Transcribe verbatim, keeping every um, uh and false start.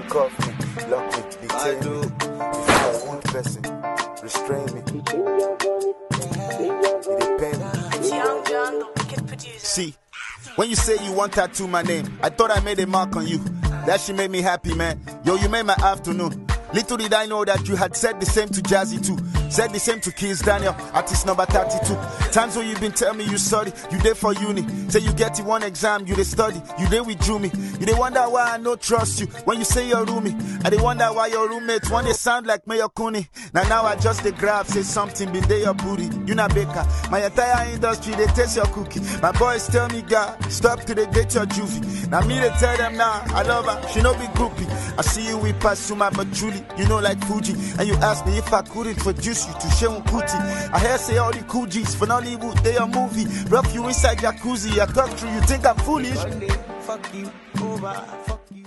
handcuff me, lock me, detain me. If you are one person, restrain me. It depends. Young John, the wicked producer. See, when you say you want tattoo my name, I thought I made a mark on you. That shit made me happy, man. Yo, you made my afternoon. Little did I know that you had said the same to Jazzy too. Said the same to Kiss Daniel, artist number thirty-two. Times when you been tell me you sorry, you there for uni. Say you get in one exam, you dey study, you there withdrew me. You dey wonder why I no trust you when you say you're roomie. I dey wonder why your roommates want they sound like Mayor Cooney. Now now I just dey grab, say something, been there your booty. You not baker, my entire industry they taste your cookie. My boys tell me, God, stop to they date your juvie. Now me they tell them now, I love her, she no be groupie. I see you with Pasuma, but truly, you know like Fuji. And you ask me if I could introduce you to Sheun Kuti. I hear say all the cool G's for Nollywood, they a movie. Rough you inside jacuzzi, I talk through, you think I'm foolish? Fuck you, over, fuck you.